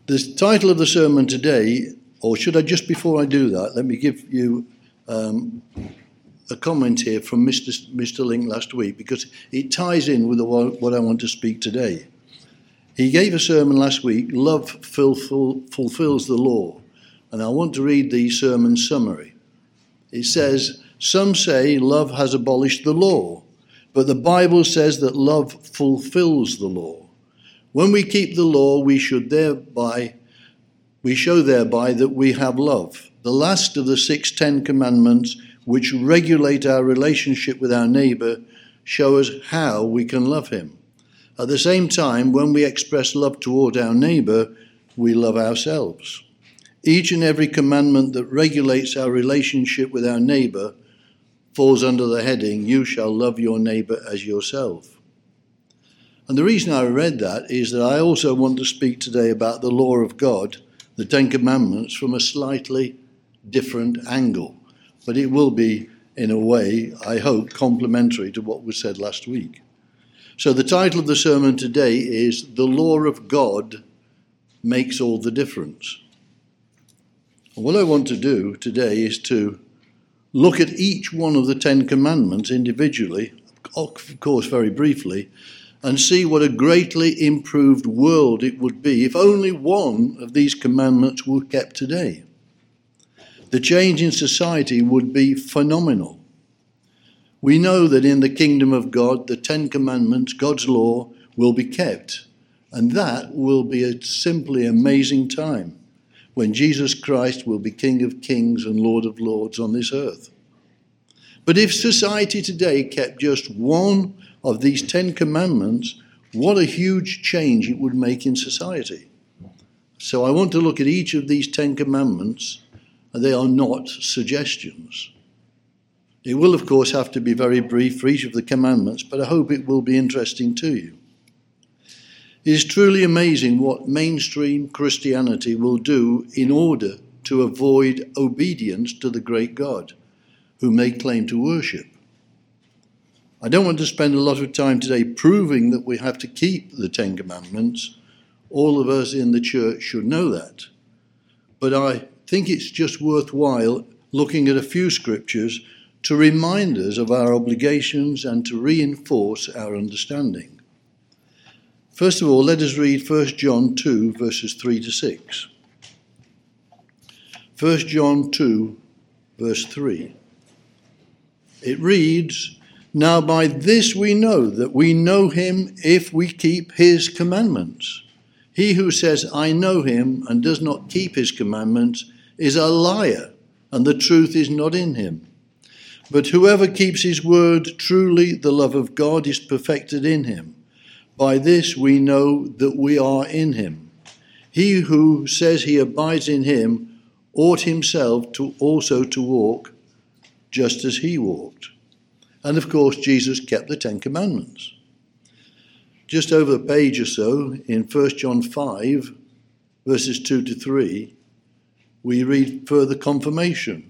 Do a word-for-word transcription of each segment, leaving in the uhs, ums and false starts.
The title of the sermon today, or should I, just before I do that, let me give you um, a comment here from Mister Mister Link last week, because it ties in with the, what I want to speak today. He gave a sermon last week, Love fulfill, Fulfills the Law, and I want to read the sermon summary. It says, some say love has abolished the law, but the Bible says that love fulfills the law. When we keep the law, we should thereby, we show thereby that we have love. The last of the six Ten Commandments, which regulate our relationship with our neighbour, show us how we can love him. At the same time, when we express love toward our neighbour, we love ourselves. Each and every commandment that regulates our relationship with our neighbour falls under the heading, you shall love your neighbour as yourself. And the reason I read that is that I also want to speak today about the law of God, the Ten Commandments, from a slightly different angle. But it will be, in a way, I hope, complementary to what was said last week. So the title of the sermon today is, The Law of God Makes All the Difference. And what I want to do today is to look at each one of the Ten Commandments individually, of course very briefly, and see what a greatly improved world it would be if only one of these commandments were kept today. The change in society would be phenomenal. We know that in the kingdom of God, the Ten Commandments, God's law, will be kept. And that will be a simply amazing time when Jesus Christ will be King of Kings and Lord of Lords on this earth. But if society today kept just one of these Ten Commandments, what a huge change it would make in society. So I want to look at each of these Ten Commandments, and they are not suggestions. It will, of course, have to be very brief for each of the commandments, but I hope it will be interesting to you. It is truly amazing what mainstream Christianity will do in order to avoid obedience to the great God, whom they claim to worship. I don't want to spend a lot of time today proving that we have to keep the Ten Commandments. All of us in the church should know that. But I think it's just worthwhile looking at a few scriptures to remind us of our obligations and to reinforce our understanding. First of all, let us read First John two, verses three to six. First John two, verse three. It reads, now by this we know that we know him if we keep his commandments. He who says, I know him, and does not keep his commandments is a liar, and the truth is not in him. But whoever keeps his word, truly the love of God is perfected in him. By this we know that we are in him. He who says he abides in him ought himself to also to walk just as he walked. And of course, Jesus kept the Ten Commandments. Just over a page or so, in First John five, verses two to three, we read further confirmation.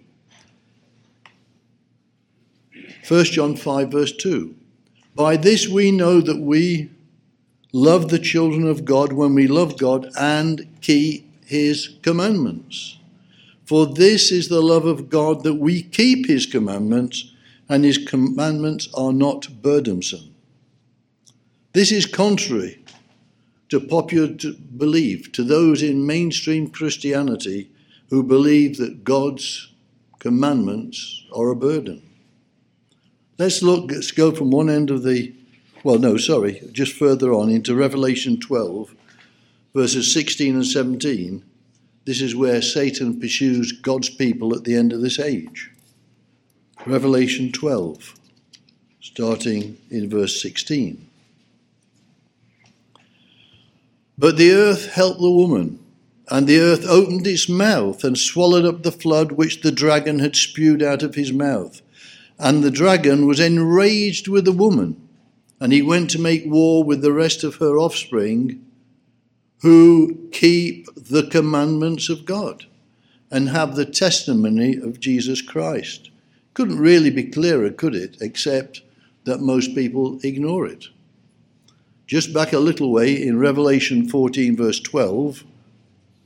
First John five, verse two. By this we know that we love the children of God when we love God and keep his commandments. For this is the love of God, that we keep his commandments, and his commandments are not burdensome. This is contrary to popular belief, to those in mainstream Christianity who believe that God's commandments are a burden. Let's look, let's go from one end of the, well, no, sorry, just further on into Revelation twelve, verses sixteen and seventeen. This is where Satan pursues God's people at the end of this age. Revelation twelve, starting in verse sixteen. But the earth helped the woman, and the earth opened its mouth and swallowed up the flood which the dragon had spewed out of his mouth. And the dragon was enraged with the woman, and he went to make war with the rest of her offspring, who keep the commandments of God and have the testimony of Jesus Christ. Couldn't really be clearer, could it, except that most people ignore it. Just back a little way in Revelation fourteen, verse twelve,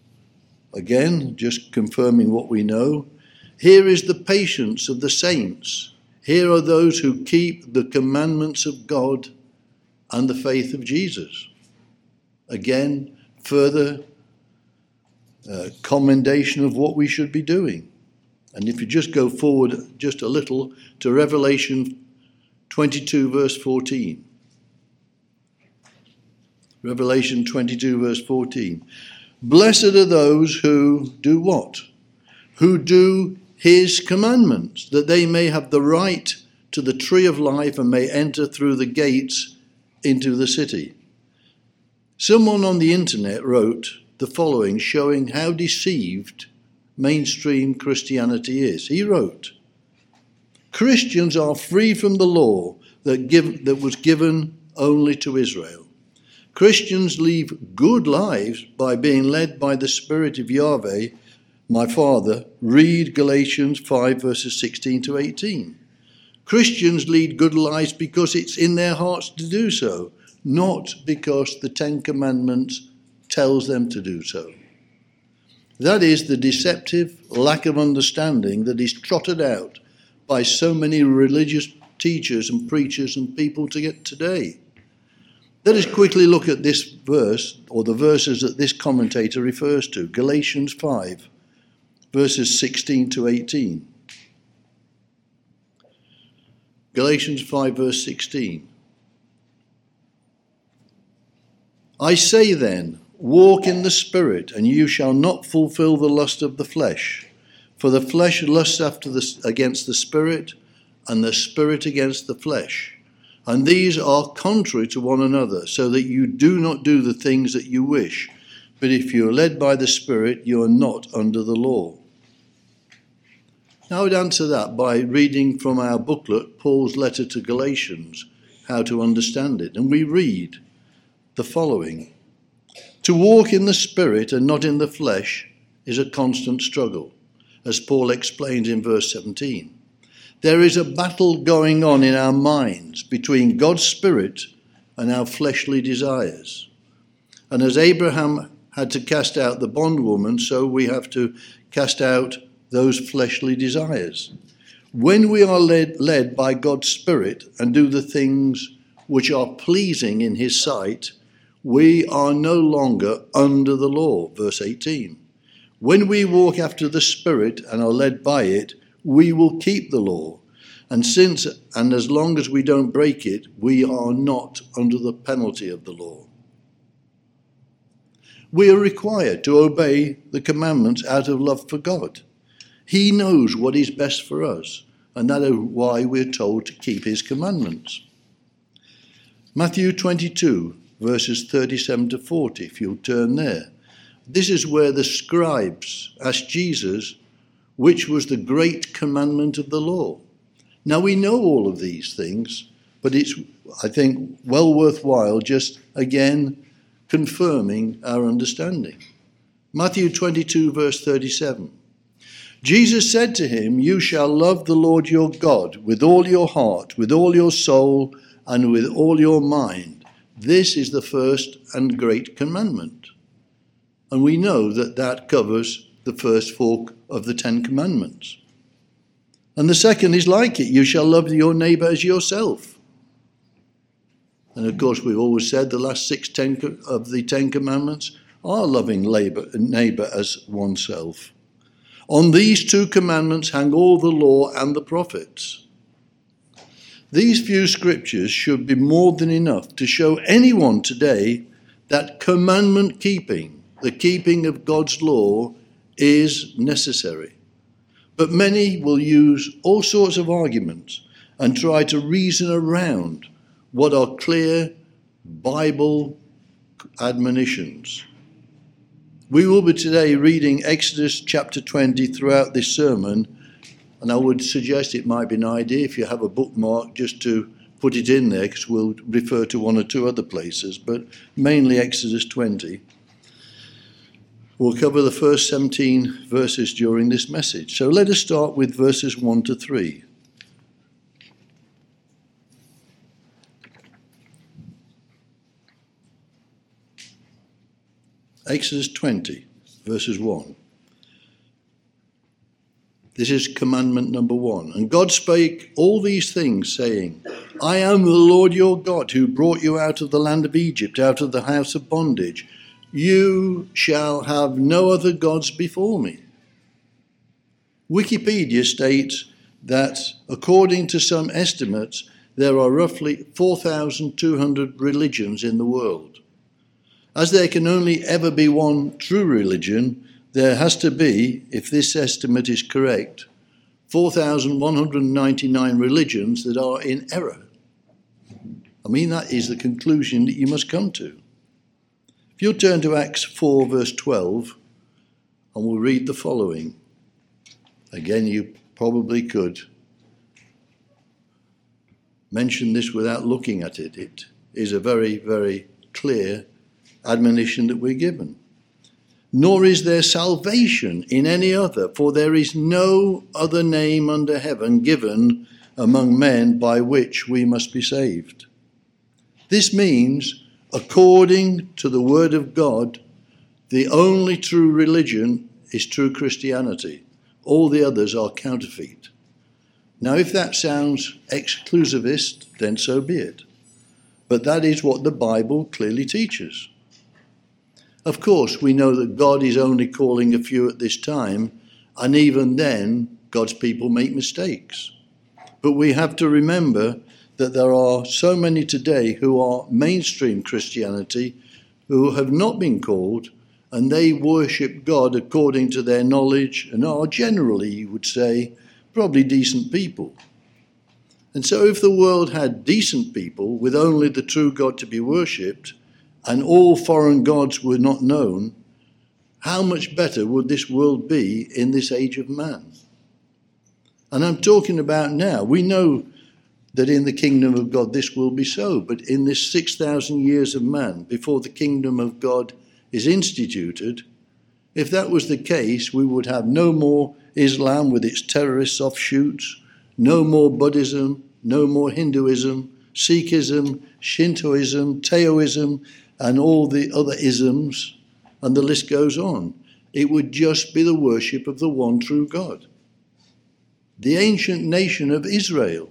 again, just confirming what we know. Here is the patience of the saints. Here are those who keep the commandments of God and the faith of Jesus. Again, further uh, commendation of what we should be doing. And if you just go forward just a little to Revelation twenty-two, verse fourteen. Revelation twenty-two, verse fourteen. Blessed are those who do what? Who do his commandments, that they may have the right to the tree of life and may enter through the gates into the city. Someone on the internet wrote the following, showing how deceived mainstream Christianity is. He wrote, Christians are free from the law that, give, that was given only to Israel. Christians live good lives by being led by the Spirit of Yahweh, my Father. Read Galatians five, verses sixteen to eighteen. Christians lead good lives because it's in their hearts to do so, not because the Ten Commandments tells them to do so. That is the deceptive lack of understanding that is trotted out by so many religious teachers and preachers and people to get today. Let us quickly look at this verse, or the verses that this commentator refers to, Galatians five, verses sixteen to eighteen. Galatians five, verse sixteen. I say then, walk in the Spirit, and you shall not fulfill the lust of the flesh. For the flesh lusts after the, against the Spirit, and the Spirit against the flesh. And these are contrary to one another, so that you do not do the things that you wish. But if you are led by the Spirit, you are not under the law. Now I would answer that by reading from our booklet, Paul's letter to Galatians, how to understand it. And we read the following. To walk in the Spirit and not in the flesh is a constant struggle, as Paul explains in verse seventeen. There is a battle going on in our minds between God's Spirit and our fleshly desires. And as Abraham had to cast out the bondwoman, so we have to cast out those fleshly desires. When we are led, led by God's Spirit and do the things which are pleasing in his sight, we are no longer under the law. Verse eighteen. When we walk after the Spirit and are led by it, we will keep the law. And since and as long as we don't break it, we are not under the penalty of the law. We are required to obey the commandments out of love for God. He knows what is best for us, and that is why we're told to keep his commandments. Matthew twenty-two, verses thirty-seven to forty, if you'll turn there. This is where the scribes asked Jesus, which was the great commandment of the law. Now we know all of these things, but it's, I think, well worthwhile just again confirming our understanding. Matthew twenty-two, verse thirty-seven. Jesus said to him, you shall love the Lord your God with all your heart, with all your soul, and with all your mind. This is the first and great commandment. And we know that that covers the first four of the Ten Commandments. And the second is like it. You shall love your neighbour as yourself. And of course, we've always said the last six ten of the Ten Commandments are loving neighbour as oneself. On these two commandments hang all the law and the prophets. These few scriptures should be more than enough to show anyone today that commandment keeping, the keeping of God's law, is necessary. But many will use all sorts of arguments and try to reason around what are clear Bible admonitions. We will be today reading Exodus chapter twenty throughout this sermon, and I would suggest it might be an idea if you have a bookmark just to put it in there, because we'll refer to one or two other places, but mainly Exodus twenty. We'll cover the first seventeen verses during this message. So let us start with verses one to three. Exodus twenty, verses one. This is commandment number one. And God spake all these things, saying, I am the Lord your God, who brought you out of the land of Egypt, out of the house of bondage. You shall have no other gods before me. Wikipedia states that, according to some estimates, there are roughly four thousand two hundred religions in the world. As there can only ever be one true religion, there has to be, if this estimate is correct, four thousand one hundred ninety-nine religions that are in error. I mean, that is the conclusion that you must come to. If you'll turn to Acts four, verse twelve, and we'll read the following. Again, you probably could mention this without looking at it. It is a very, very clear admonition that we're given. Nor is there salvation in any other, for there is no other name under heaven given among men by which we must be saved. This means, according to the word of God, the only true religion is true Christianity. All the others are counterfeit. Now, if that sounds exclusivist, then so be it. But that is what the Bible clearly teaches. Of course, we know that God is only calling a few at this time, and even then, God's people make mistakes. But we have to remember that there are so many today who are mainstream Christianity who have not been called, and they worship God according to their knowledge and are generally, you would say, probably decent people. And so if the world had decent people with only the true God to be worshipped, and all foreign gods were not known, how much better would this world be in this age of man? And I'm talking about now. We know that in the kingdom of God this will be so, but in this six thousand years of man, before the kingdom of God is instituted, if that was the case, we would have no more Islam with its terrorist offshoots, no more Buddhism, no more Hinduism, Sikhism, Shintoism, Taoism, and all the other isms, and the list goes on. It would just be the worship of the one true God. The ancient nation of Israel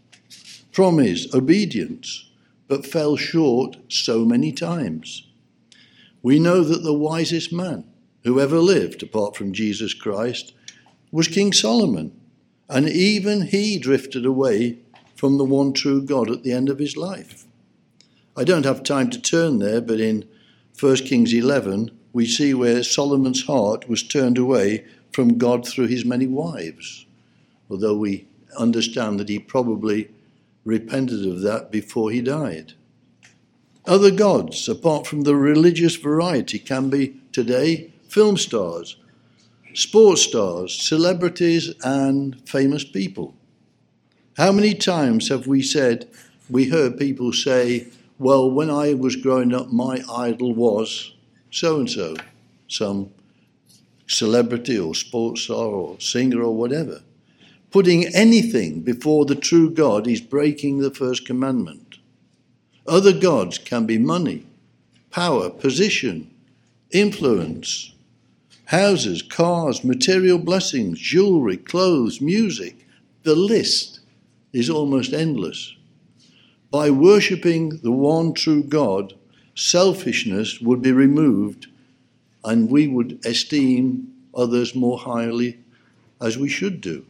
promised obedience, but fell short so many times. We know that the wisest man who ever lived, apart from Jesus Christ, was King Solomon, and even he drifted away from the one true God at the end of his life. I don't have time to turn there, but in First Kings eleven, we see where Solomon's heart was turned away from God through his many wives, although we understand that he probably repented of that before he died. Other gods, apart from the religious variety, can be today film stars, sports stars, celebrities, and famous people. How many times have we said, we heard people say, well, when I was growing up, my idol was so-and-so, some celebrity or sports star or singer or whatever. Putting anything before the true God is breaking the first commandment. Other gods can be money, power, position, influence, houses, cars, material blessings, jewelry, clothes, music. The list is almost endless. By worshipping the one true God, selfishness would be removed, and we would esteem others more highly, as we should do.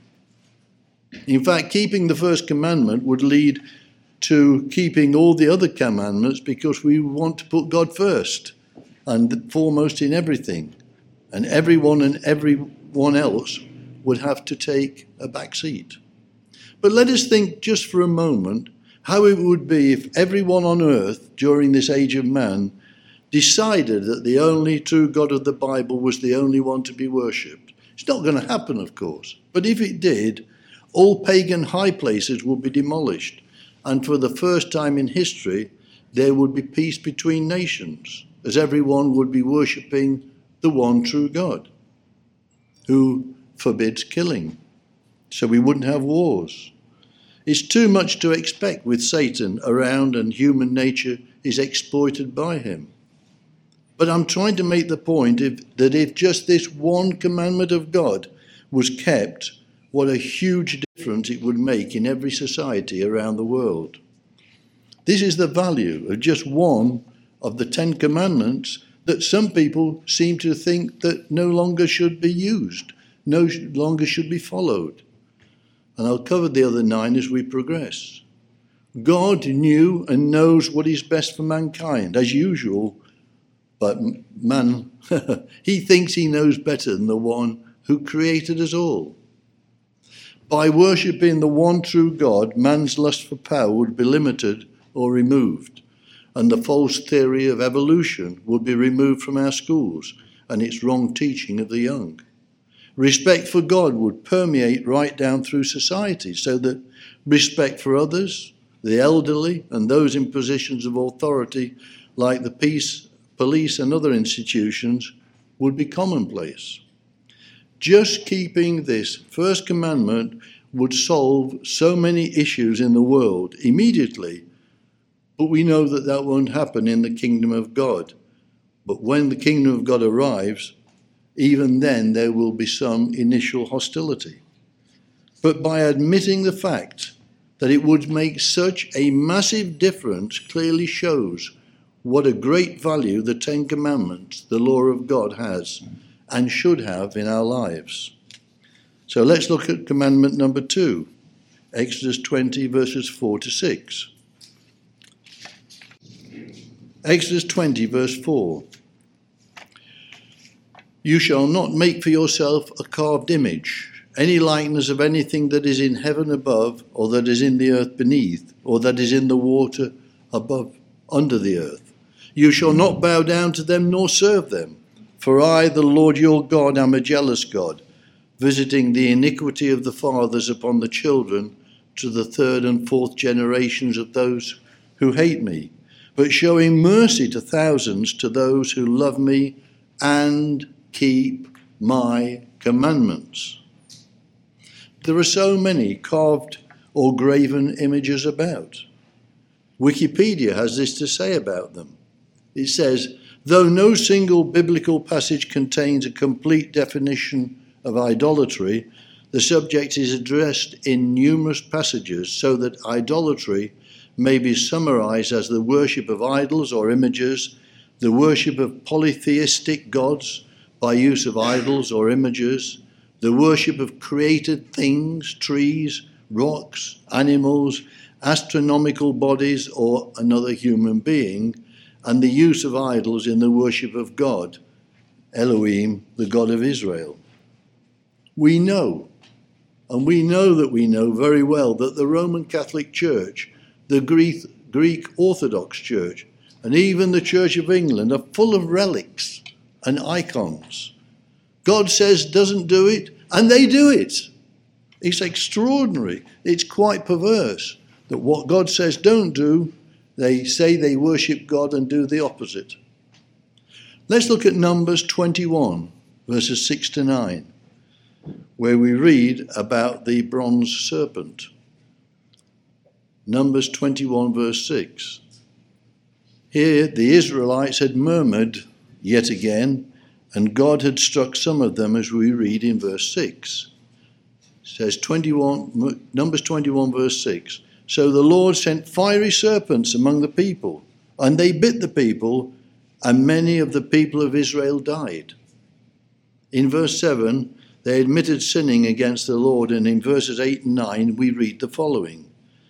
In fact, keeping the first commandment would lead to keeping all the other commandments, because we want to put God first and foremost in everything. And everyone and everyone else would have to take a back seat. But let us think just for a moment how it would be if everyone on earth during this age of man decided that the only true God of the Bible was the only one to be worshipped. It's not going to happen, of course. But if it did, all pagan high places would be demolished. And for the first time in history, there would be peace between nations, as everyone would be worshipping the one true God, who forbids killing. So we wouldn't have wars. It's too much to expect with Satan around, and human nature is exploited by him. But I'm trying to make the point if, that if just this one commandment of God was kept, what a huge difference it would make in every society around the world. This is the value of just one of the Ten Commandments that some people seem to think that no longer should be used, no longer should be followed. And I'll cover the other nine as we progress. God knew and knows what is best for mankind, as usual, but man, he thinks he knows better than the one who created us all. By worshipping the one true God, man's lust for power would be limited or removed, and the false theory of evolution would be removed from our schools and its wrong teaching of the young. Respect for God would permeate right down through society, so that respect for others, the elderly, and those in positions of authority like the peace, police and other institutions would be commonplace. Just keeping this first commandment would solve so many issues in the world immediately, but we know that that won't happen in the kingdom of God. But when the kingdom of God arrives, even then there will be some initial hostility. But by admitting the fact that it would make such a massive difference clearly shows what a great value the Ten Commandments, the law of God, has and should have in our lives. So let's look at commandment number two, Exodus twenty, verses four to six. Exodus twenty, verse four. You shall not make for yourself a carved image, any likeness of anything that is in heaven above, or that is in the earth beneath, or that is in the water above, under the earth. You shall not bow down to them nor serve them. For I, the Lord your God, am a jealous God, visiting the iniquity of the fathers upon the children to the third and fourth generations of those who hate me, but showing mercy to thousands to those who love me and keep my commandments. There are so many carved or graven images about. Wikipedia has this to say about them. It says, though no single biblical passage contains a complete definition of idolatry, the subject is addressed in numerous passages so that idolatry may be summarized as the worship of idols or images, the worship of polytheistic gods by use of idols or images, the worship of created things, trees, rocks, animals, astronomical bodies, or another human being, and the use of idols in the worship of God, Elohim, the God of Israel. We know, and we know that we know very well, that the Roman Catholic Church, the Greek, Greek Orthodox Church, and even the Church of England are full of relics and icons. God says doesn't do it, and they do it. It's extraordinary. It's quite perverse that what God says don't do, they say they worship God and do the opposite. Let's look at Numbers twenty-one, verses six to nine, where we read about the bronze serpent. Numbers twenty-one, verse six. Here the Israelites had murmured yet again, and God had struck some of them, as we read in verse six. It says twenty-one, Numbers twenty-one, verse six. So the Lord sent fiery serpents among the people, and they bit the people, and many of the people of Israel died. In verse seven, they admitted sinning against the Lord, and in verses eight and nine, we read the following.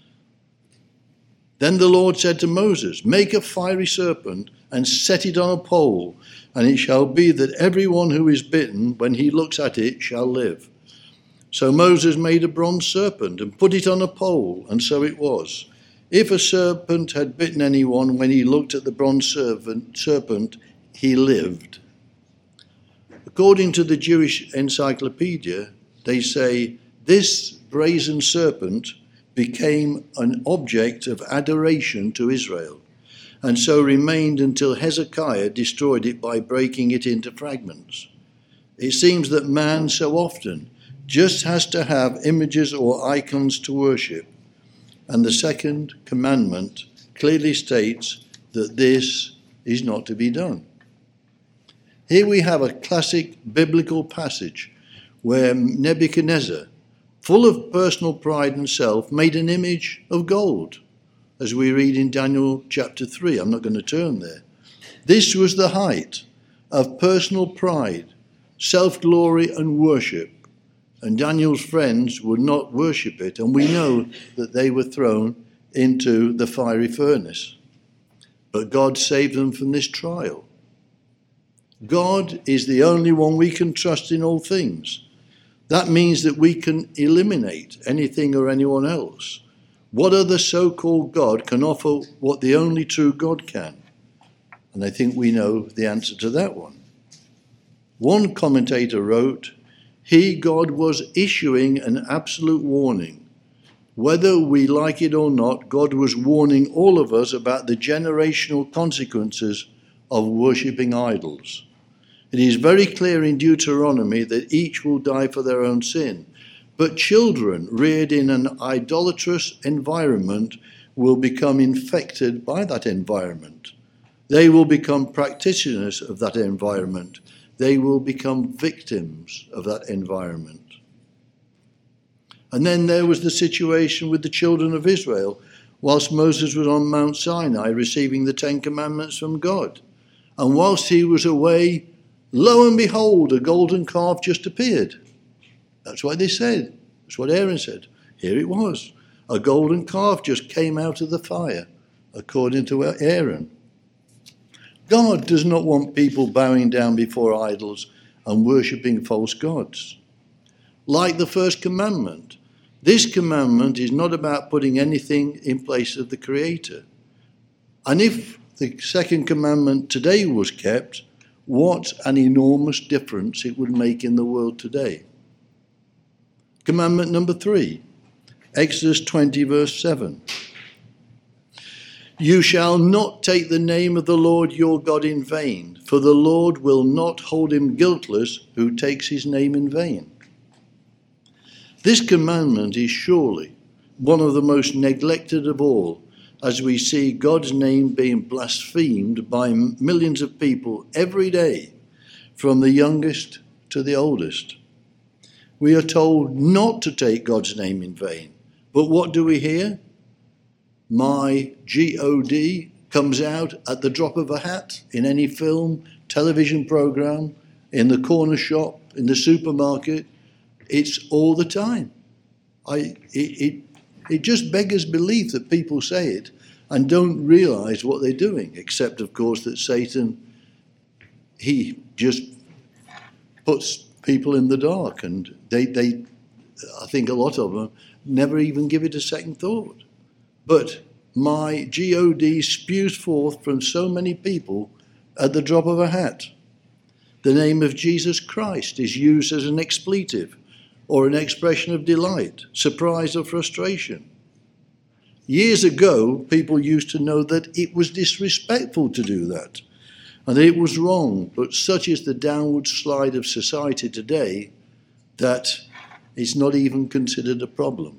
Then the Lord said to Moses, make a fiery serpent and set it on a pole, and it shall be that everyone who is bitten, when he looks at it, shall live. So Moses made a bronze serpent and put it on a pole, and so it was. If a serpent had bitten anyone, when he looked at the bronze serpent, he lived. According to the Jewish encyclopedia, they say this brazen serpent became an object of adoration to Israel, and so remained until Hezekiah destroyed it by breaking it into fragments. It seems that man so often just has to have images or icons to worship, and the second commandment clearly states that this is not to be done. Here we have a classic biblical passage where Nebuchadnezzar, full of personal pride and self, made an image of gold, as we read in Daniel chapter three. I'm not going to turn there. This was the height of personal pride, self-glory and worship. And Daniel's friends would not worship it, and we know that they were thrown into the fiery furnace. But God saved them from this trial. God is the only one we can trust in all things. That means that we can eliminate anything or anyone else. What other so-called God can offer what the only true God can? And I think we know the answer to that one. One commentator wrote, "He, God, was issuing an absolute warning. Whether we like it or not, God was warning all of us about the generational consequences of worshipping idols. It is very clear in Deuteronomy that each will die for their own sin, but children reared in an idolatrous environment will become infected by that environment. They will become practitioners of that environment. They will become victims of that environment." And then there was the situation with the children of Israel whilst Moses was on Mount Sinai receiving the Ten Commandments from God. And whilst he was away, lo and behold, a golden calf just appeared. That's what they said. That's what Aaron said. Here it was. A golden calf just came out of the fire, according to Aaron. God does not want people bowing down before idols and worshipping false gods. Like the first commandment, this commandment is not about putting anything in place of the Creator. And if the second commandment today was kept, what an enormous difference it would make in the world today. Commandment number three, Exodus twenty, verse seven. "You shall not take the name of the Lord your God in vain, for the Lord will not hold him guiltless who takes his name in vain." This commandment is surely one of the most neglected of all, as we see God's name being blasphemed by millions of people every day, from the youngest to the oldest. We are told not to take God's name in vain, but what do we hear? My G O D comes out at the drop of a hat in any film, television program, in the corner shop, in the supermarket. It's all the time. I, it, it, it just beggars belief that people say it and don't realize what they're doing, except, of course, that Satan, he just puts people in the dark, and they, they, I think a lot of them never even give it a second thought. But my G O D spews forth from so many people at the drop of a hat. The name of Jesus Christ is used as an expletive or an expression of delight, surprise, or frustration. Years ago, people used to know that it was disrespectful to do that, and that it was wrong, but such is the downward slide of society today that it's not even considered a problem.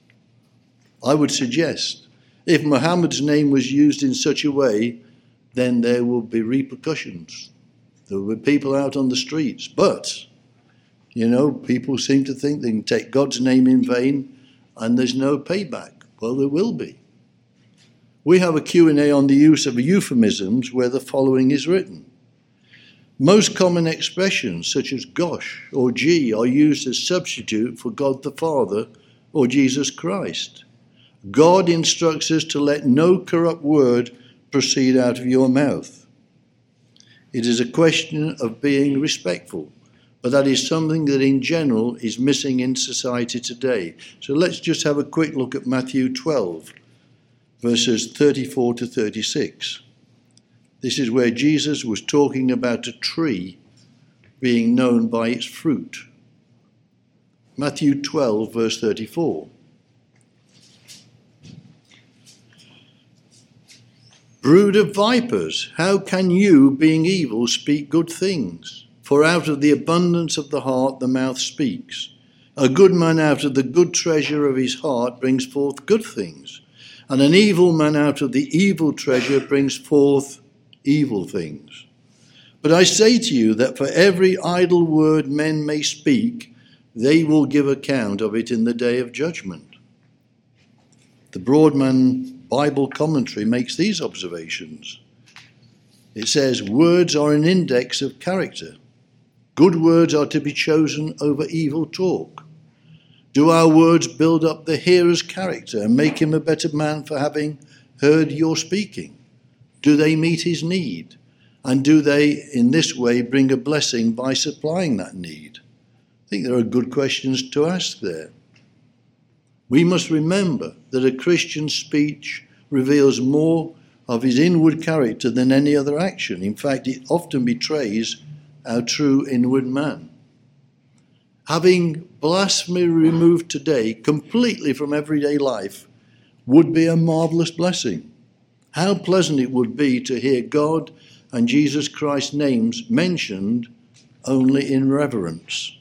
I would suggest if Muhammad's name was used in such a way, then there will be repercussions. There will be people out on the streets. But, you know, people seem to think they can take God's name in vain and there's no payback. Well, there will be. We have a Q and A on the use of euphemisms where the following is written. Most common expressions such as gosh or gee are used as substitute for God the Father or Jesus Christ. God instructs us to let no corrupt word proceed out of your mouth. It is a question of being respectful, but that is something that in general is missing in society today. So let's just have a quick look at Matthew twelve, verses thirty-four to thirty-six. This is where Jesus was talking about a tree being known by its fruit. Matthew twelve, verse thirty-four. Brood of vipers, how can you, being evil, speak good things? For out of the abundance of the heart the mouth speaks. A good man out of the good treasure of his heart brings forth good things, and an evil man out of the evil treasure brings forth evil things. But I say to you that for every idle word men may speak, they will give account of it in the day of judgment. The Broadman Bible commentary makes these observations. It says, words are an index of character. Good words are to be chosen over evil talk. Do our words build up the hearer's character and make him a better man for having heard your speaking? Do they meet his need? And do they, in this way, bring a blessing by supplying that need? I think there are good questions to ask there. We must remember that a Christian's speech reveals more of his inward character than any other action. In fact, it often betrays our true inward man. Having blasphemy removed today completely from everyday life would be a marvellous blessing. How pleasant it would be to hear God and Jesus Christ's names mentioned only in reverence.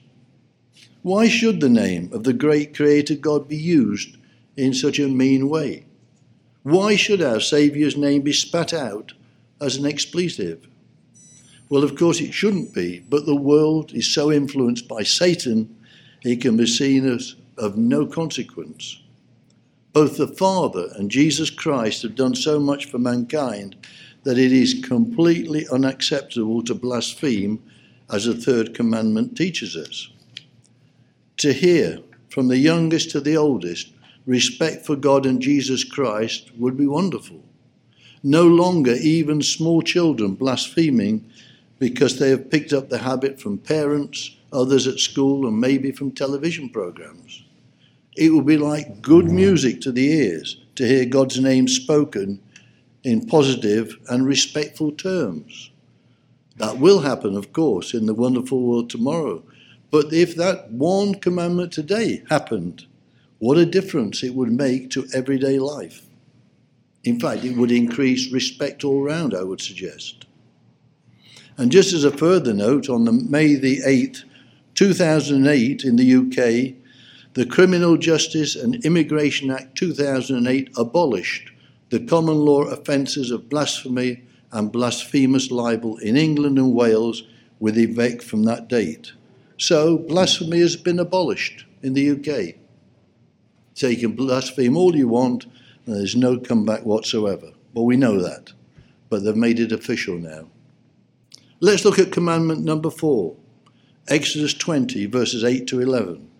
Why should the name of the great Creator God be used in such a mean way? Why should our Saviour's name be spat out as an expletive? Well, of course it shouldn't be, but the world is so influenced by Satan, it can be seen as of no consequence. Both the Father and Jesus Christ have done so much for mankind that it is completely unacceptable to blaspheme, as the third commandment teaches us. To hear, from the youngest to the oldest, respect for God and Jesus Christ would be wonderful. No longer even small children blaspheming because they have picked up the habit from parents, others at school, and maybe from television programs. It will be like good music to the ears to hear God's name spoken in positive and respectful terms. That will happen, of course, in the wonderful world tomorrow. But if that one commandment today happened, what a difference it would make to everyday life. In fact, it would increase respect all round, I would suggest. And just as a further note, on the May the eighth, two thousand eight in the U K, the Criminal Justice and Immigration Act two thousand eight abolished the common law offences of blasphemy and blasphemous libel in England and Wales with effect from that date. So blasphemy has been abolished in the U K. So you can blaspheme all you want, and there's no comeback whatsoever. Well, we know that, but they've made it official now. Let's look at commandment number four, Exodus twenty, verses eight to eleven.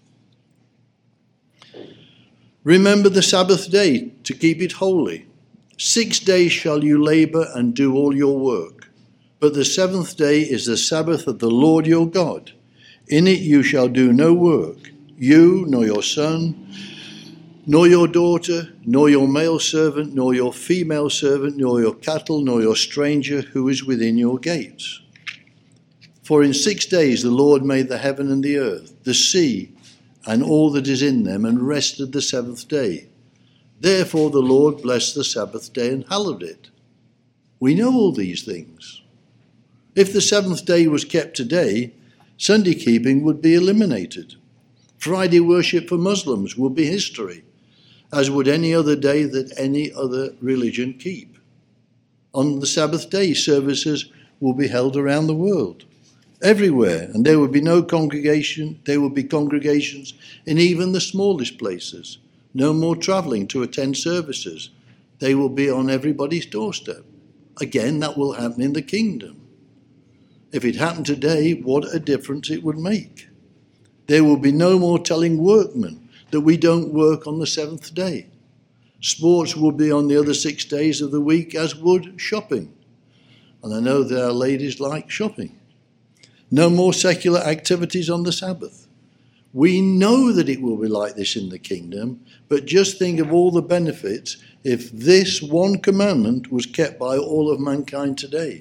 Remember the Sabbath day to keep it holy. Six days shall you labour and do all your work, but the seventh day is the Sabbath of the Lord your God. In it you shall do no work, you, nor your son, nor your daughter, nor your male servant, nor your female servant, nor your cattle, nor your stranger who is within your gates. For in six days the Lord made the heaven and the earth, the sea, and all that is in them, and rested the seventh day. Therefore the Lord blessed the Sabbath day and hallowed it. We know all these things. If the seventh day was kept today, Sunday keeping would be eliminated. Friday worship for Muslims would be history, as would any other day that any other religion keep. On the Sabbath day, services will be held around the world, everywhere, and there would be no congregation, there would be congregations in even the smallest places. No more travelling to attend services. They will be on everybody's doorstep. Again, that will happen in the kingdom. If it happened today, what a difference it would make. There will be no more telling workmen that we don't work on the seventh day. Sports will be on the other six days of the week, as would shopping. And I know that our ladies like shopping. No more secular activities on the Sabbath. We know that it will be like this in the kingdom, but just think of all the benefits if this one commandment was kept by all of mankind today.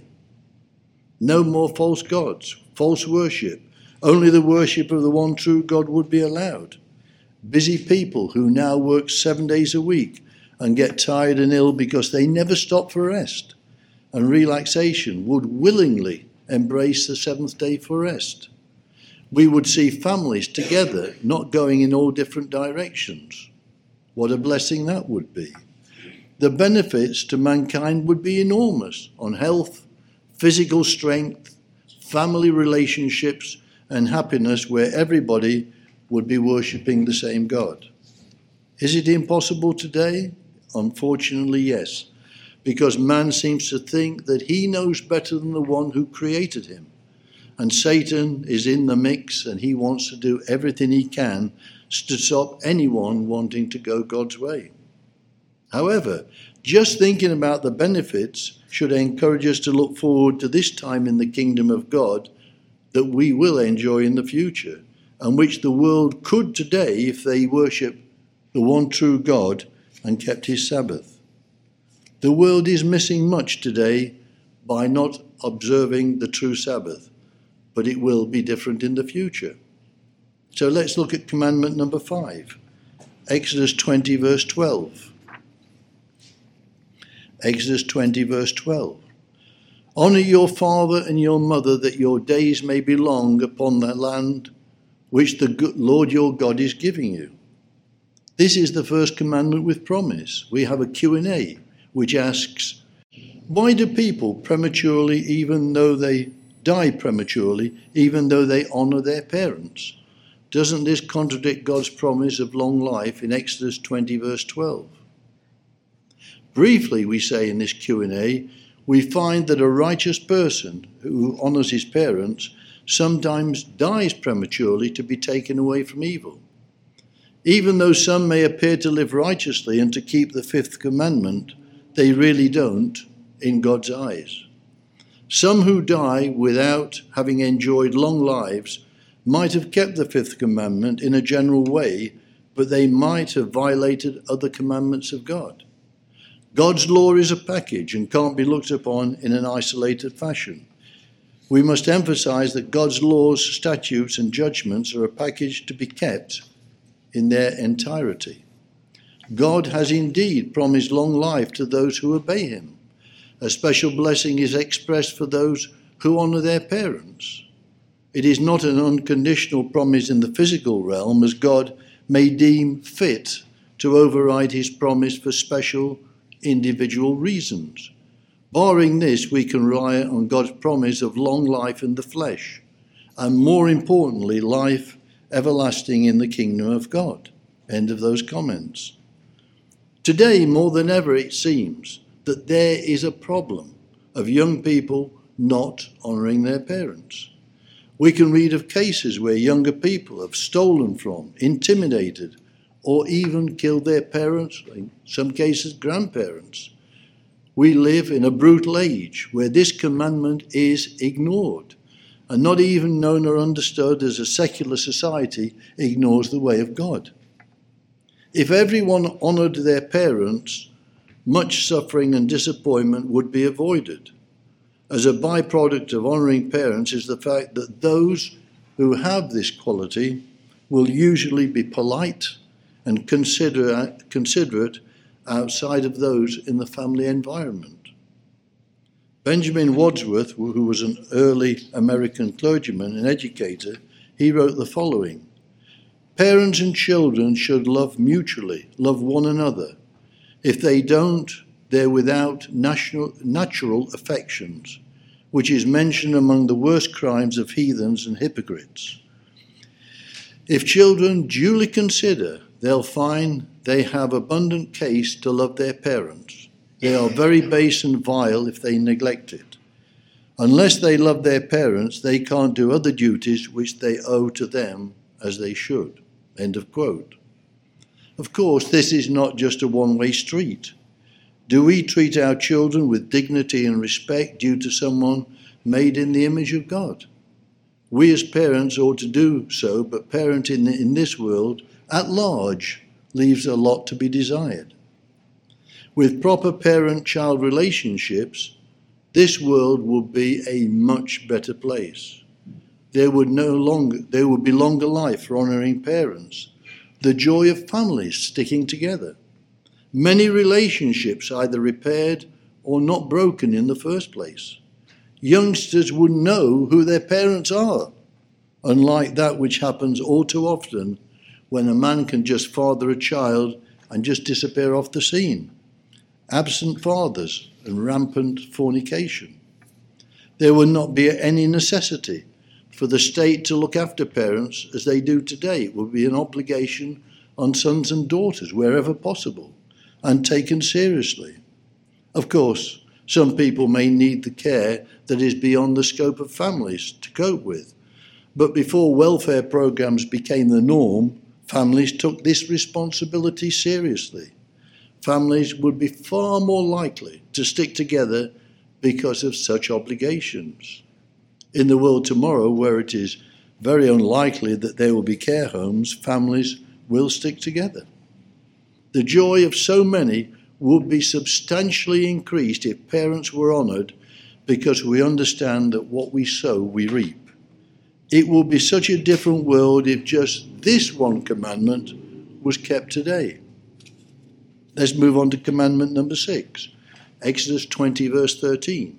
No more false gods, false worship. Only the worship of the one true God would be allowed. Busy people who now work seven days a week and get tired and ill because they never stop for rest and relaxation would willingly embrace the seventh day for rest. We would see families together, not going in all different directions. What a blessing that would be. The benefits to mankind would be enormous on health, physical strength, family relationships, and happiness where everybody would be worshipping the same God. Is it impossible today? Unfortunately, yes, because man seems to think that he knows better than the one who created him. And Satan is in the mix, and he wants to do everything he can to stop anyone wanting to go God's way. However, just thinking about the benefits should encourage us to look forward to this time in the kingdom of God that we will enjoy in the future, and which the world could today if they worship the one true God and kept his Sabbath. The world is missing much today by not observing the true Sabbath, but it will be different in the future. So let's look at commandment number five, Exodus twenty, verse twelve. Exodus twenty, verse twelve. Honour your father and your mother, that your days may be long upon the land which the Lord your God is giving you. This is the first commandment with promise. We have a Q and A which asks, why do people prematurely, even though they die prematurely, even though they honour their parents? Doesn't this contradict God's promise of long life in Exodus twenty, verse twelve? Briefly, we say in this Q and A, we find that a righteous person who honours his parents sometimes dies prematurely to be taken away from evil. Even though some may appear to live righteously and to keep the fifth commandment, they really don't in God's eyes. Some who die without having enjoyed long lives might have kept the fifth commandment in a general way, but they might have violated other commandments of God. God's law is a package and can't be looked upon in an isolated fashion. We must emphasize that God's laws, statutes, and judgments are a package to be kept in their entirety. God has indeed promised long life to those who obey him. A special blessing is expressed for those who honor their parents. It is not an unconditional promise in the physical realm, as God may deem fit to override his promise for special individual reasons. Barring this, we can rely on God's promise of long life in the flesh, and more importantly, life everlasting in the kingdom of God. End of those comments. Today, more than ever, it seems that there is a problem of young people not honouring their parents. We can read of cases where younger people have stolen from, intimidated, or even killed their parents, in some cases grandparents. We live in a brutal age where this commandment is ignored, and not even known or understood, as a secular society ignores the way of God. If everyone honoured their parents, much suffering and disappointment would be avoided. As a byproduct of honouring parents is the fact that those who have this quality will usually be polite and consider, considerate outside of those in the family environment. Benjamin Wadsworth, who was an early American clergyman and educator, he wrote the following: parents and children should love mutually, love one another. If they don't, they're without national, natural affections, which is mentioned among the worst crimes of heathens and hypocrites. If children duly consider, they'll find they have abundant case to love their parents. They are very base and vile if they neglect it. Unless they love their parents, they can't do other duties which they owe to them as they should. End of quote. Of course, this is not just a one-way street. Do we treat our children with dignity and respect due to someone made in the image of God? We as parents ought to do so, but parenting in this world at large leaves a lot to be desired. With proper parent-child relationships, this world would be a much better place. There would no longer there would be longer life for honouring parents, the joy of families sticking together, many relationships either repaired or not broken in the first place. Youngsters would know who their parents are, unlike that which happens all too often when a man can just father a child and just disappear off the scene. Absent fathers and rampant fornication. There would not be any necessity for the state to look after parents as they do today. It will be an obligation on sons and daughters wherever possible and taken seriously. Of course, some people may need the care that is beyond the scope of families to cope with. But before welfare programs became the norm, families took this responsibility seriously. Families would be far more likely to stick together because of such obligations. In the world tomorrow, where it is very unlikely that there will be care homes, families will stick together. The joy of so many would be substantially increased if parents were honoured, because we understand that what we sow, we reap. It will be such a different world if just this one commandment was kept today. Let's move on to commandment number six, Exodus twenty, verse thirteen.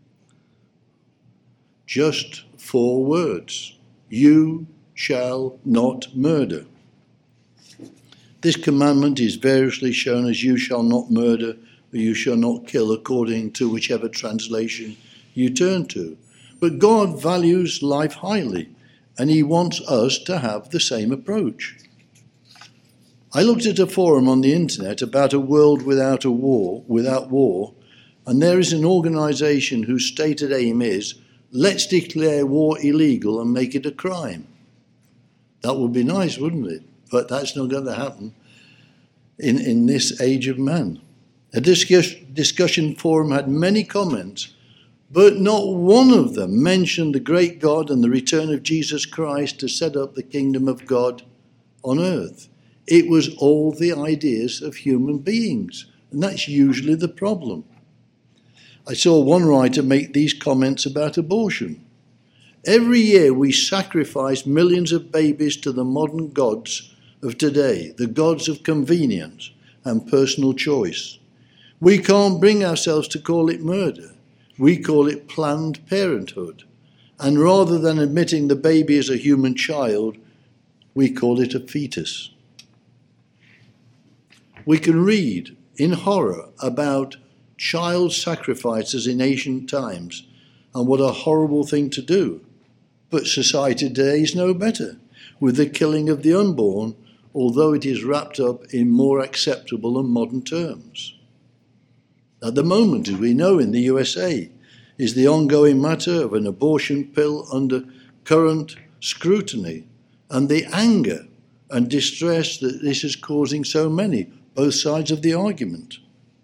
Just four words. You shall not murder. This commandment is variously shown as you shall not murder or you shall not kill, according to whichever translation you turn to. But God values life highly, and he wants us to have the same approach. I looked at a forum on the internet about a world without a war, without war, and there is an organisation whose stated aim is, let's declare war illegal and make it a crime. That would be nice, wouldn't it? But that's not going to happen in, in this age of man. A discuss, discussion forum had many comments, but not one of them mentioned the great God and the return of Jesus Christ to set up the kingdom of God on earth. It was all the ideas of human beings, and that's usually the problem. I saw one writer make these comments about abortion. Every year we sacrifice millions of babies to the modern gods of today, the gods of convenience and personal choice. We can't bring ourselves to call it murder. We call it Planned Parenthood. And rather than admitting the baby as a human child, we call it a fetus. We can read in horror about child sacrifices in ancient times and what a horrible thing to do. But society today is no better, with the killing of the unborn, although it is wrapped up in more acceptable and modern terms. At the moment, as we know in the U S A, is the ongoing matter of an abortion pill under current scrutiny, and the anger and distress that this is causing so many, both sides of the argument.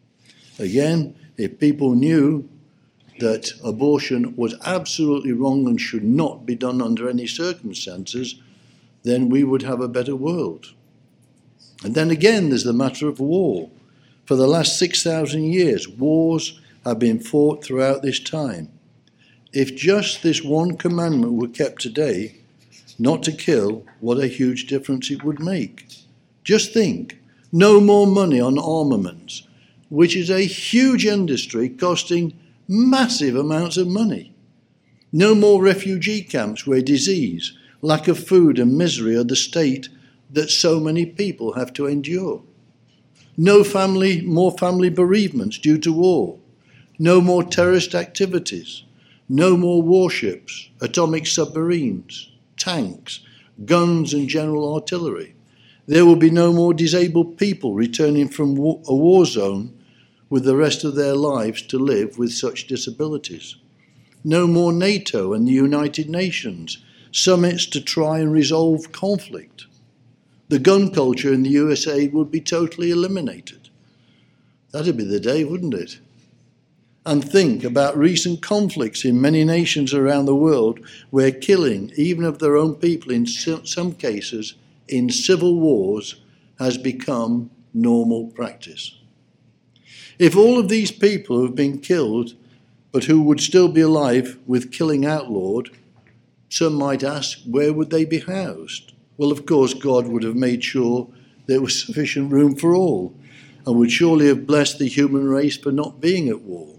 Again, if people knew that abortion was absolutely wrong and should not be done under any circumstances, then we would have a better world. And then again, there's the matter of war. For the last six thousand years, wars have been fought throughout this time. If just this one commandment were kept today, not to kill, what a huge difference it would make. Just think, no more money on armaments, which is a huge industry costing massive amounts of money. No more refugee camps where disease, lack of food and misery are the state that so many people have to endure. No family, more family bereavements due to war. No more terrorist activities. No more warships, atomic submarines, tanks, guns and general artillery. There will be no more disabled people returning from a war zone with the rest of their lives to live with such disabilities. No more NATO and the United Nations, summits to try and resolve conflict. The gun culture in the U S A would be totally eliminated. That'd be the day, wouldn't it? And think about recent conflicts in many nations around the world where killing, even of their own people in some cases, in civil wars, has become normal practice. If all of these people who have been killed, but who would still be alive with killing outlawed, some might ask, where would they be housed? Well, of course, God would have made sure there was sufficient room for all, and would surely have blessed the human race for not being at war.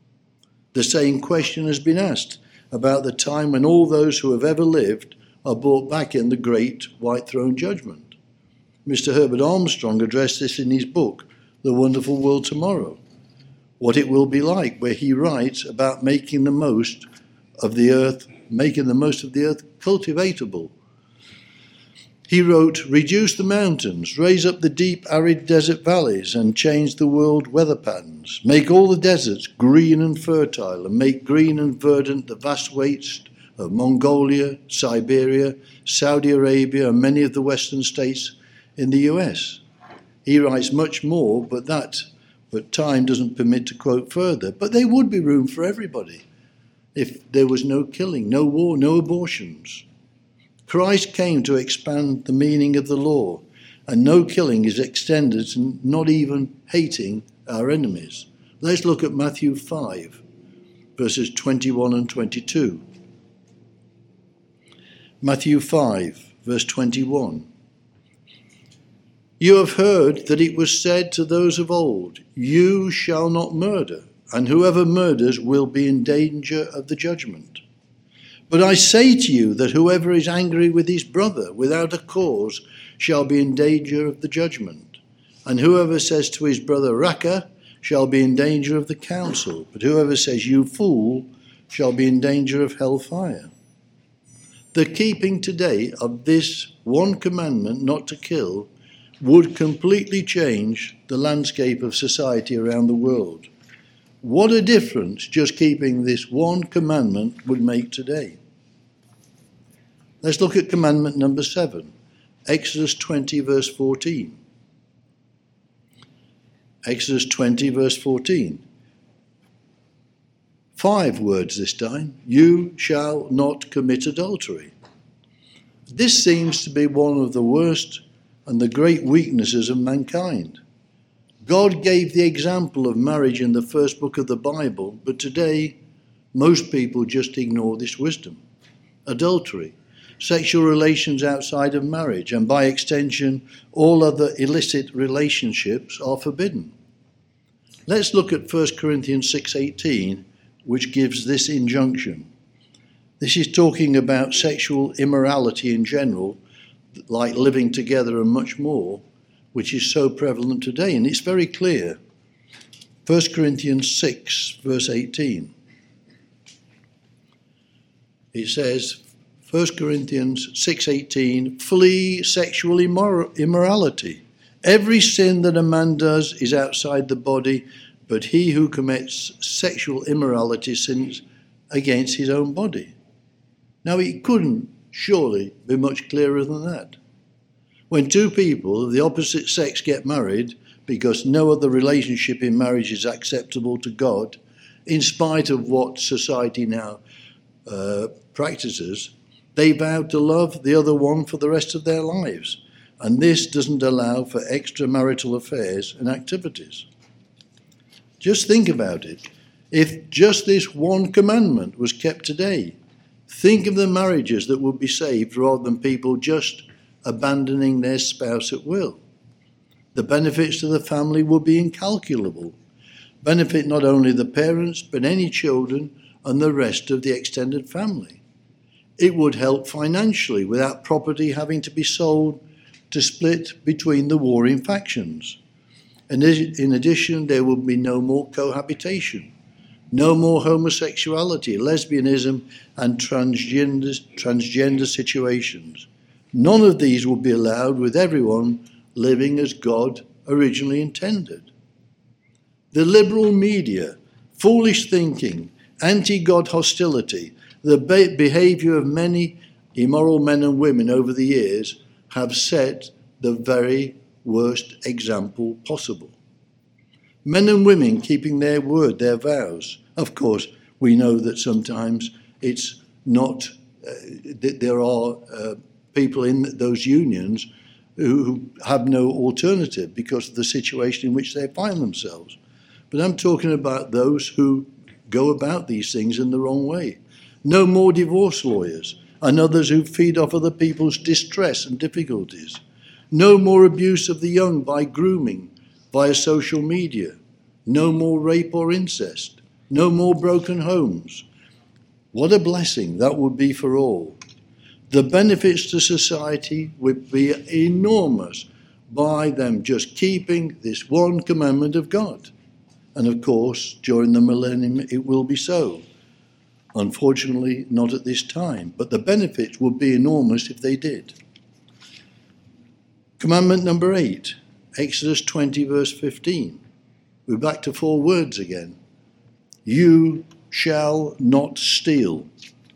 The same question has been asked about the time when all those who have ever lived are brought back in the great white throne judgment. Mister Herbert Armstrong addressed this in his book, The Wonderful World Tomorrow, what it will be like, where he writes about making the most of the earth making the most of the earth cultivatable. He wrote, reduce the mountains, raise up the deep arid desert valleys and change the world weather patterns. Make all the deserts green and fertile and make green and verdant the vast waste of Mongolia, Siberia, Saudi Arabia and many of the western states in the U S. He writes much more, but that, but time doesn't permit to quote further. But there would be room for everybody if there was no killing, no war, no abortions. Christ came to expand the meaning of the law, and no killing is extended to not even hating our enemies. Let's look at Matthew five, verses twenty-one and twenty-two. Matthew five, verse twenty-one. You have heard that it was said to those of old, you shall not murder, and whoever murders will be in danger of the judgment. But I say to you that whoever is angry with his brother without a cause shall be in danger of the judgment. And whoever says to his brother, Raca, shall be in danger of the council. But whoever says, you fool, shall be in danger of hellfire. The keeping today of this one commandment not to kill would completely change the landscape of society around the world. What a difference just keeping this one commandment would make today. Let's look at commandment number seven, Exodus twenty, verse fourteen. Exodus twenty, verse fourteen. Five words this time. You shall not commit adultery. This seems to be one of the worst and the great weaknesses of mankind. God gave the example of marriage in the first book of the Bible, but today most people just ignore this wisdom. Adultery, sexual relations outside of marriage, and by extension, all other illicit relationships are forbidden. Let's look at First Corinthians six eighteen, which gives this injunction. This is talking about sexual immorality in general, like living together and much more, which is so prevalent today, and it's very clear. First Corinthians six, verse eighteen. It says, First Corinthians six eighteen, flee sexual immor- immorality. Every sin that a man does is outside the body, but he who commits sexual immorality sins against his own body. Now, it couldn't surely be much clearer than that. When two people of the opposite sex get married, because no other relationship in marriage is acceptable to God, in spite of what society now uh, practices, they vow to love the other one for the rest of their lives. And this doesn't allow for extramarital affairs and activities. Just think about it. If just this one commandment was kept today, think of the marriages that would be saved rather than people just abandoning their spouse at will. The benefits to the family would be incalculable. Benefit not only the parents, but any children and the rest of the extended family. It would help financially without property having to be sold to split between the warring factions. And in addition, there would be no more cohabitation, no more homosexuality, lesbianism, and transgender, transgender situations. None of these would be allowed, with everyone living as God originally intended. The liberal media, foolish thinking, anti-God hostility, the be- behaviour of many immoral men and women over the years have set the very worst example possible. Men and women keeping their word, their vows. Of course, we know that sometimes it's not, uh, that there are uh, people in those unions who, who have no alternative because of the situation in which they find themselves. But I'm talking about those who go about these things in the wrong way. No more divorce lawyers and others who feed off other people's distress and difficulties. No more abuse of the young by grooming, via social media. No more rape or incest. No more broken homes. What a blessing that would be for all. The benefits to society would be enormous by them just keeping this one commandment of God. And of course, during the millennium, it will be so. Unfortunately, not at this time, but the benefits would be enormous if they did. Commandment number eight, Exodus twenty, verse fifteen. We're back to four words again. You shall not steal.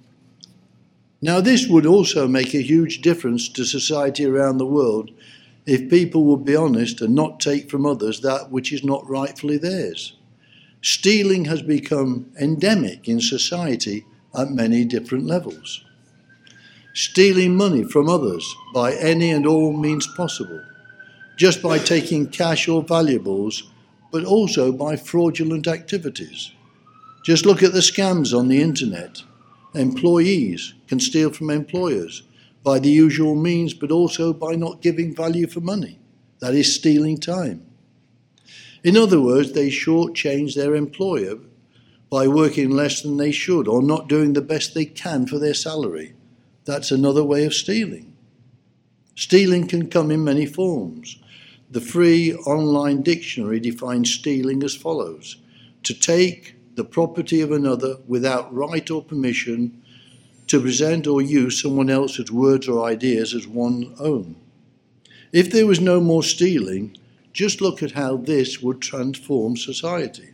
Now, this would also make a huge difference to society around the world if people would be honest and not take from others that which is not rightfully theirs. Stealing has become endemic in society at many different levels. Stealing money from others by any and all means possible, just by taking cash or valuables, but also by fraudulent activities. Just look at the scams on the internet. Employees can steal from employers by the usual means, but also by not giving value for money. That is stealing time. In other words, they shortchange their employer by working less than they should or not doing the best they can for their salary. That's another way of stealing. Stealing can come in many forms. The free online dictionary defines stealing as follows: to take the property of another without right or permission, to present or use someone else's words or ideas as one's own. If there was no more stealing, just look at how this would transform society.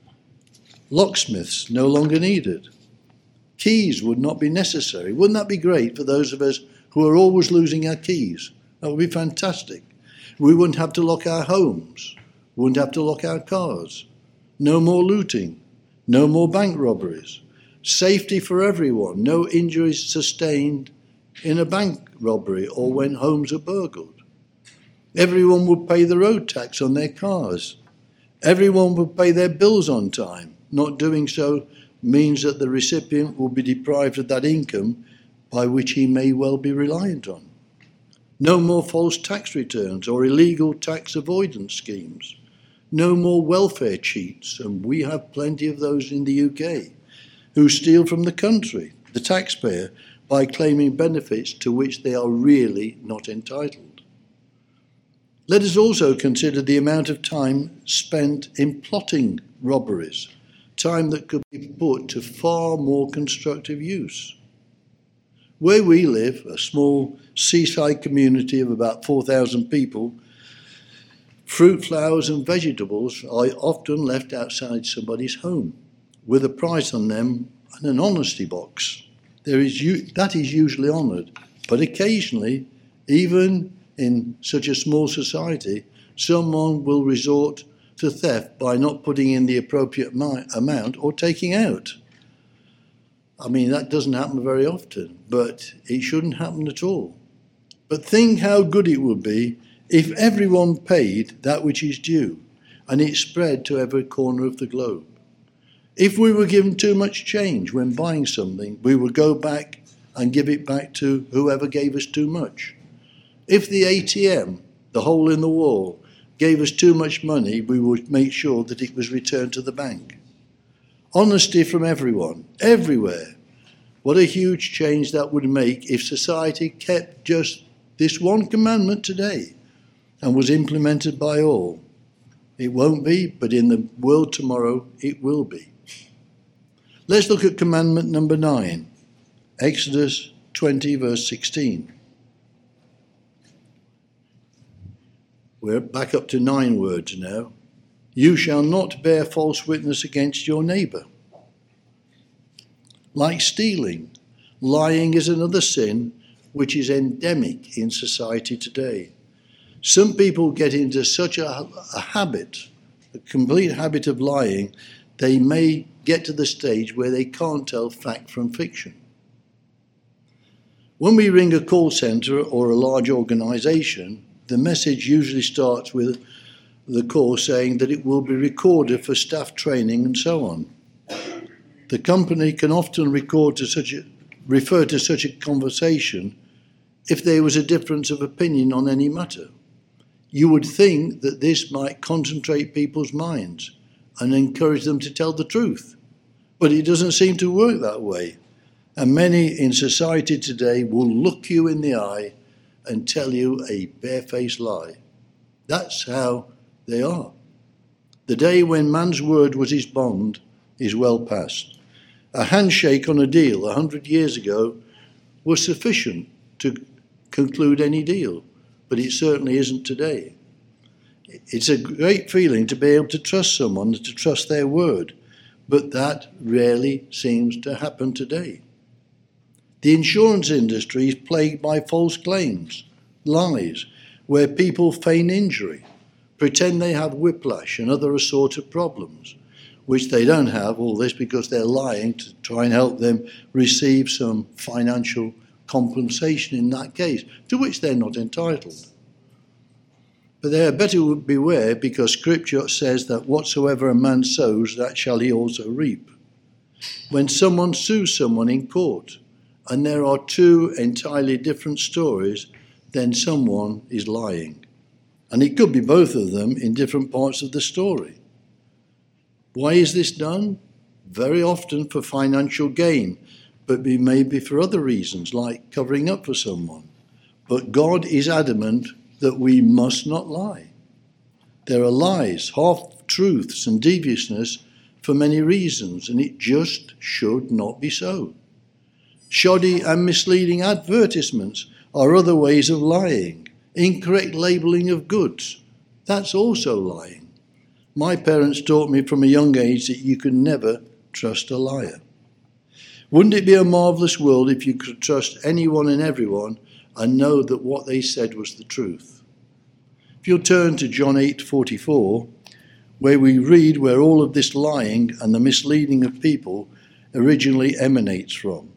Locksmiths no longer needed. Keys would not be necessary. Wouldn't that be great for those of us who are always losing our keys? That would be fantastic. We wouldn't have to lock our homes. We wouldn't have to lock our cars. No more looting. No more bank robberies. Safety for everyone. No injuries sustained in a bank robbery or when homes are burgled. Everyone would pay the road tax on their cars. Everyone would pay their bills on time. Not doing so means that the recipient will be deprived of that income by which he may well be reliant on. No more false tax returns or illegal tax avoidance schemes. No more welfare cheats, and we have plenty of those in the U K, who steal from the country, the taxpayer, by claiming benefits to which they are really not entitled. Let us also consider the amount of time spent in plotting robberies, time that could be put to far more constructive use. Where we live, a small seaside community of about four thousand people, fruit, flowers and vegetables are often left outside somebody's home with a price on them and an honesty box. There is that is usually honoured, but occasionally, even in such a small society, someone will resort to theft by not putting in the appropriate amount or taking out. I mean, that doesn't happen very often, but it shouldn't happen at all. But think how good it would be if everyone paid that which is due and it spread to every corner of the globe. If we were given too much change when buying something, we would go back and give it back to whoever gave us too much. If the A T M, the hole in the wall, gave us too much money, we would make sure that it was returned to the bank. Honesty from everyone, everywhere. What a huge change that would make if society kept just this one commandment today and was implemented by all. It won't be, but in the world tomorrow, it will be. Let's look at commandment number nine, Exodus twenty, verse sixteen. We're back up to nine words now. You shall not bear false witness against your neighbour. Like stealing, lying is another sin which is endemic in society today. Some people get into such a, a habit, a complete habit of lying, they may get to the stage where they can't tell fact from fiction. When we ring a call centre or a large organisation, the message usually starts with the call saying that it will be recorded for staff training and so on. The company can often record to such a, refer to such a conversation if there was a difference of opinion on any matter. You would think that this might concentrate people's minds and encourage them to tell the truth. But it doesn't seem to work that way. And many in society today will look you in the eye and tell you a barefaced lie. That's how they are. The day when man's word was his bond is well past. A handshake on a deal a hundred years ago was sufficient to conclude any deal, but it certainly isn't today. It's a great feeling to be able to trust someone, to trust their word, but that rarely seems to happen today. The insurance industry is plagued by false claims, lies, where people feign injury, pretend they have whiplash and other assorted problems, which they don't have, all this because they're lying to try and help them receive some financial compensation in that case, to which they're not entitled. But they had better beware, because Scripture says that whatsoever a man sows, that shall he also reap. When someone sues someone in court, and there are two entirely different stories, then someone is lying. And it could be both of them in different parts of the story. Why is this done? Very often for financial gain, but maybe for other reasons, like covering up for someone. But God is adamant that we must not lie. There are lies, half-truths and deviousness for many reasons, and it just should not be so. Shoddy and misleading advertisements are other ways of lying. Incorrect labelling of goods, that's also lying. My parents taught me from a young age that you can never trust a liar. Wouldn't it be a marvellous world if you could trust anyone and everyone and know that what they said was the truth? If you'll turn to John eight forty-four, where we read where all of this lying and the misleading of people originally emanates from.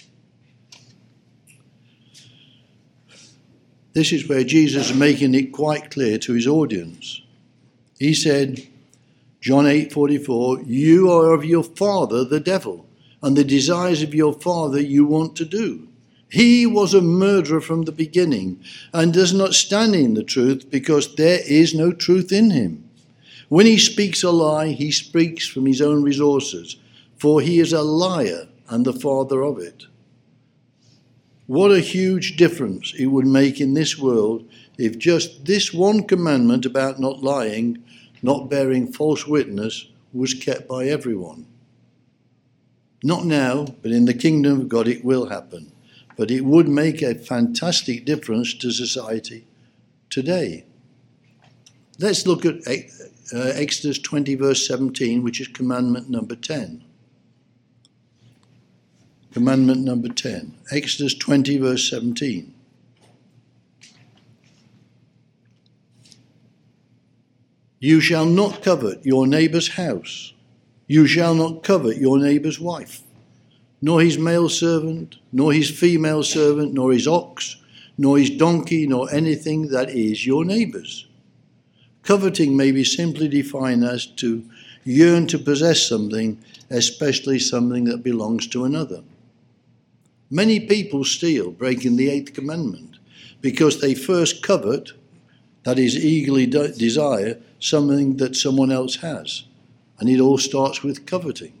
This is where Jesus is making it quite clear to his audience. He said, John eight forty-four, you are of your father, the devil, and the desires of your father you want to do. He was a murderer from the beginning and does not stand in the truth, because there is no truth in him. When he speaks a lie, he speaks from his own resources, for he is a liar and the father of it. What a huge difference it would make in this world if just this one commandment about not lying, not bearing false witness, was kept by everyone. Not now, but in the kingdom of God it will happen. But it would make a fantastic difference to society today. Let's look at uh, Exodus twenty verse seventeen, which is commandment number ten. Commandment number ten, Exodus twenty verse seventeen. You shall not covet your neighbour's house. You shall not covet your neighbour's wife, nor his male servant, nor his female servant, nor his ox, nor his donkey, nor anything that is your neighbour's. Coveting may be simply defined as to yearn to possess something, especially something that belongs to another. Many people steal, breaking the eighth commandment, because they first covet, that is, eagerly de- desire, something that someone else has. And it all starts with coveting.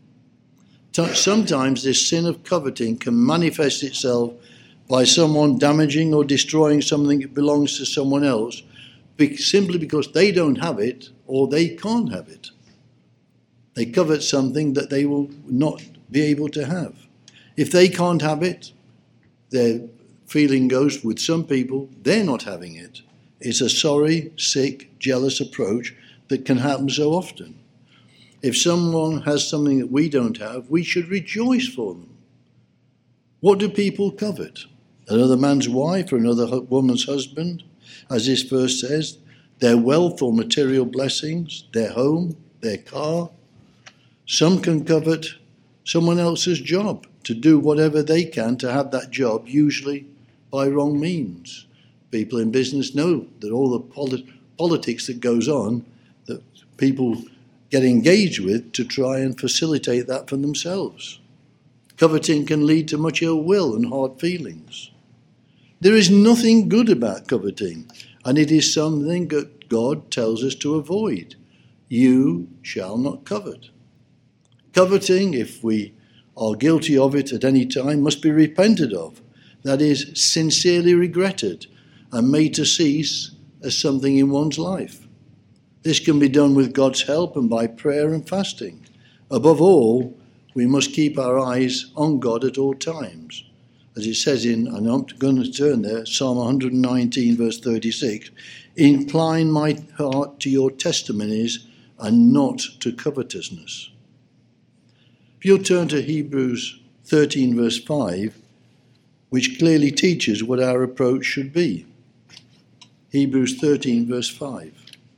Sometimes this sin of coveting can manifest itself by someone damaging or destroying something that belongs to someone else, simply because they don't have it or they can't have it. They covet something that they will not be able to have. If they can't have it, their feeling goes with some people, they're not having it. It's a sorry, sick, jealous approach that can happen so often. If someone has something that we don't have, we should rejoice for them. What do people covet? Another man's wife or another woman's husband? As this verse says, their wealth or material blessings, their home, their car. Some can covet someone else's job, to do whatever they can to have that job, usually by wrong means. People in business know that all the polit- politics that goes on, that people get engaged with to try and facilitate that for themselves. Coveting can lead to much ill will and hard feelings. There is nothing good about coveting, and it is something that God tells us to avoid. You shall not covet. Coveting, if we are guilty of it at any time, must be repented of. That is, sincerely regretted and made to cease as something in one's life. This can be done with God's help and by prayer and fasting. Above all, we must keep our eyes on God at all times. As it says in, and I'm going to turn there, Psalm one nineteen, verse thirty-six, incline my heart to your testimonies and not to covetousness. If you'll turn to Hebrews thirteen, verse five, which clearly teaches what our approach should be. Hebrews thirteen, verse five.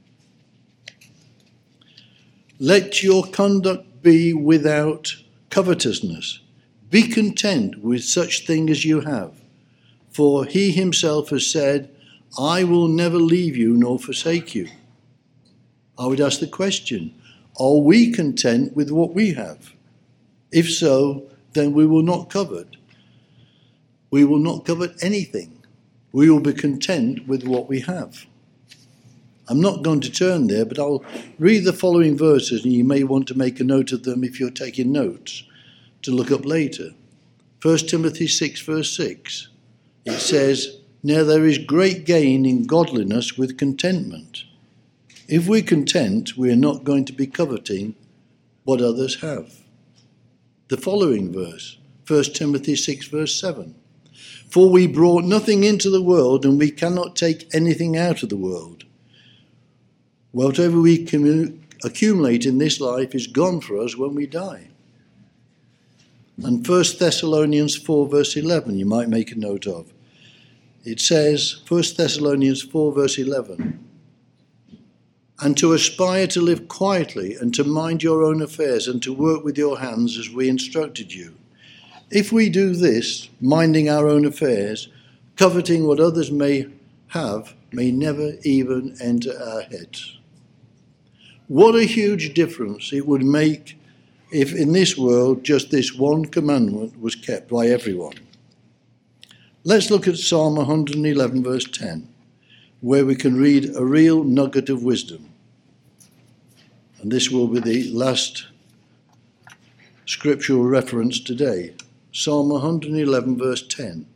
Let your conduct be without covetousness. Be content with such thing as you have. For he himself has said, I will never leave you nor forsake you. I would ask the question, are we content with what we have? If so, then we will not covet. We will not covet anything. We will be content with what we have. I'm not going to turn there, but I'll read the following verses, and you may want to make a note of them if you're taking notes to look up later. First Timothy six, verse six. It says, now there is great gain in godliness with contentment. If we're content, we are not going to be coveting what others have. The following verse, First Timothy six, verse seven. For we brought nothing into the world, and we cannot take anything out of the world. Whatever we accumulate in this life is gone for us when we die. And First Thessalonians four, verse eleven, you might make a note of. It says, First Thessalonians four, verse eleven, and to aspire to live quietly and to mind your own affairs and to work with your hands as we instructed you. If we do this, minding our own affairs, coveting what others may have, may never even enter our heads. What a huge difference it would make if in this world just this one commandment was kept by everyone. Let's look at Psalm one eleven, verse ten, where we can read a real nugget of wisdom. And this will be the last scriptural reference today. Psalm one eleven, verse ten.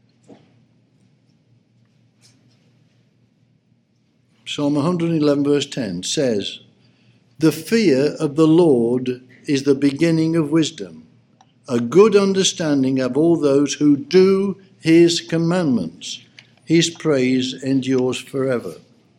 Psalm one eleven, verse ten says, the fear of the Lord is the beginning of wisdom. A good understanding of all those who do his commandments. His praise endures forever.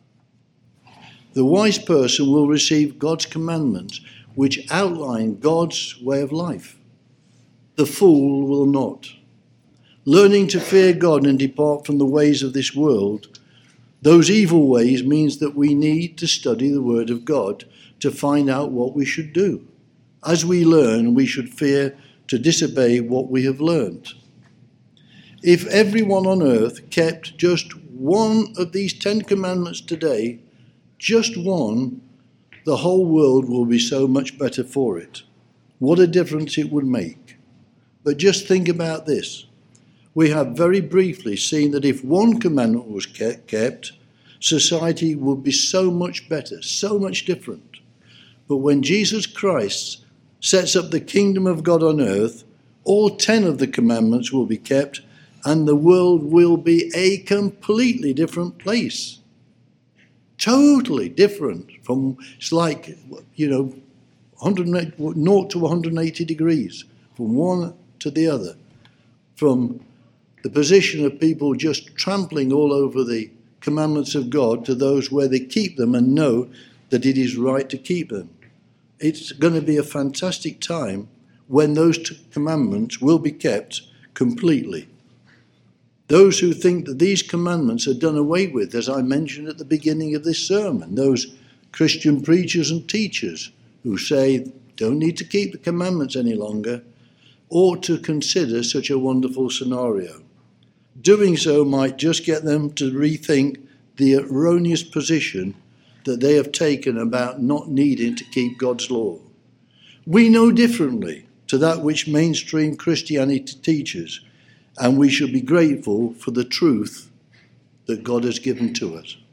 The wise person will receive God's commandments, which outline God's way of life. The fool will not. Learning to fear God and depart from the ways of this world, those evil ways, means that we need to study the Word of God to find out what we should do. As we learn, we should fear to disobey what we have learned. If everyone on earth kept just one of these Ten Commandments today, just one, the whole world will be so much better for it. What a difference it would make. But just think about this. We have very briefly seen that if one commandment was kept, society would be so much better, so much different. But when Jesus Christ sets up the kingdom of God on earth, all ten of the commandments will be kept, and the world will be a completely different place. Totally different from, it's like, you know, one hundred, zero to one hundred eighty degrees, from one to the other. From the position of people just trampling all over the commandments of God to those where they keep them and know that it is right to keep them. It's going to be a fantastic time when those two commandments will be kept completely. Those who think that these commandments are done away with, as I mentioned at the beginning of this sermon, those Christian preachers and teachers who say don't need to keep the commandments any longer, ought to consider such a wonderful scenario. Doing so might just get them to rethink the erroneous position that they have taken about not needing to keep God's law. We know differently to that which mainstream Christianity teaches, and we should be grateful for the truth that God has given to us.